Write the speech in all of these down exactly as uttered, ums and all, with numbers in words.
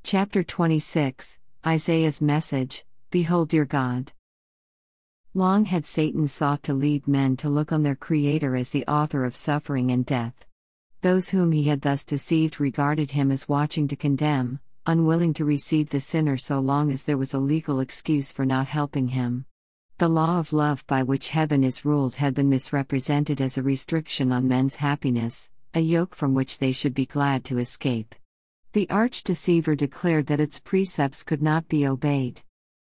Chapter twenty-six, Isaiah's Message, Behold your God. Long had Satan sought to lead men to look on their Creator as the author of suffering and death. Those whom he had thus deceived regarded him as watching to condemn, unwilling to receive the sinner so long as there was a legal excuse for not helping him. The law of love by which heaven is ruled had been misrepresented as a restriction on men's happiness, a yoke from which they should be glad to escape. The arch-deceiver declared that its precepts could not be obeyed.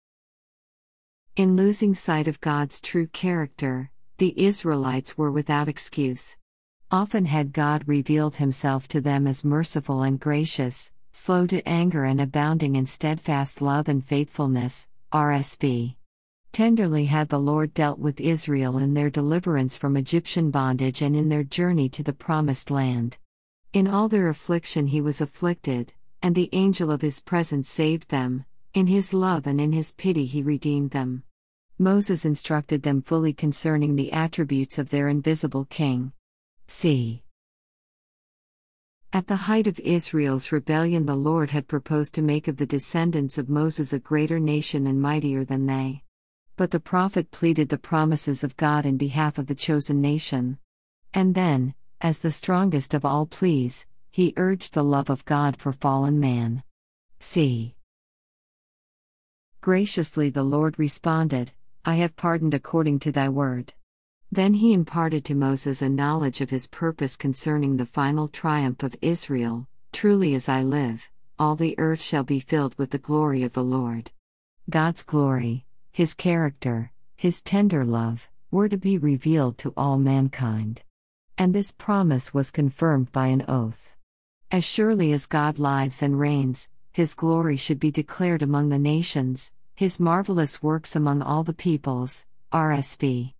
In losing sight of God's true character, the Israelites were without excuse. Often had God revealed himself to them as merciful and gracious, slow to anger and abounding in steadfast love and faithfulness, R S V. Tenderly had the Lord dealt with Israel in their deliverance from Egyptian bondage and in their journey to the Promised Land. In all their affliction he was afflicted, and the angel of his presence saved them. In his love and in his pity he redeemed them. Moses instructed them fully concerning the attributes of their invisible king. C. At the height of Israel's rebellion, the Lord had proposed to make of the descendants of Moses a greater nation and mightier than they. But the prophet pleaded the promises of God in behalf of the chosen nation. And then, as the strongest of all pleas, he urged the love of God for fallen man. C. Graciously the Lord responded, I have pardoned according to thy word. Then he imparted to Moses a knowledge of his purpose concerning the final triumph of Israel. Truly as I live, all the earth shall be filled with the glory of the Lord. God's glory, his character, his tender love, were to be revealed to all mankind. And this promise was confirmed by an oath. As surely as God lives and reigns, his glory should be declared among the nations, his marvelous works among all the peoples, R S V.